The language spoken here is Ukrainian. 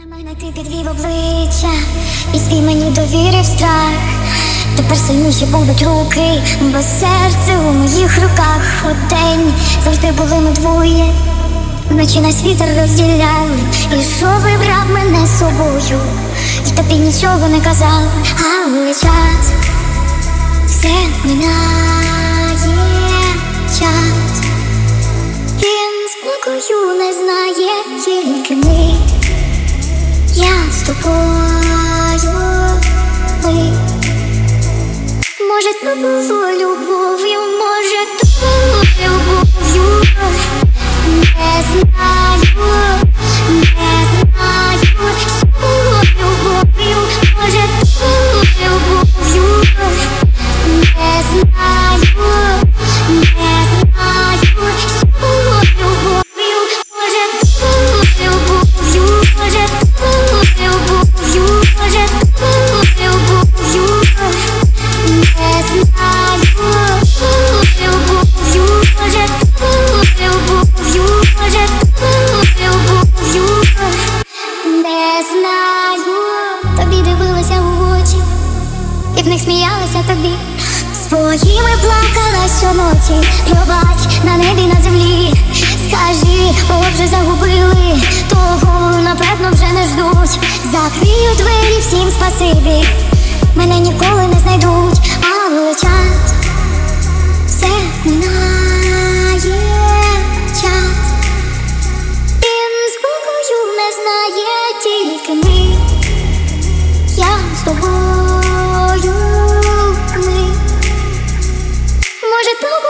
Мене ти підвів обличчя, і свій мені довірив страх. Тепер сильніші будуть руки, бо серце у моїх руках. Удень завжди були ми двоє, вночі нас вітер розділяв. Ішов і брав мене з собою, і тобі нічого не казав. Але час все минає, час він спокою не знає, тільки ми. Я з тобою, ми. Може, то було любов'ю, може, то було любов'ю. Не знаю, не знаю, що було любов'ю. Може, то було любов'ю. Не знаю, не знаю, що було любов'ю. Може, то було любов'ю. Може, то було любов'ю. Може, то було любов'ю. Не знаю, було любов'ю. Може, то було любов'ю. Може, то було любов'ю. Не знаю. Тобі дивилася у очі, і в них сміялася тобі. Своїми плакала щоночі. Пробач на небі, на землі. Скажи, кого вже загубили, того напевно вже не ждуть. Закрию двері, всім спасибі, мене ніколи не знайдуть. Але час все минає, час він спокою не знає, тільки ми. Я з тобою, ми. Може, то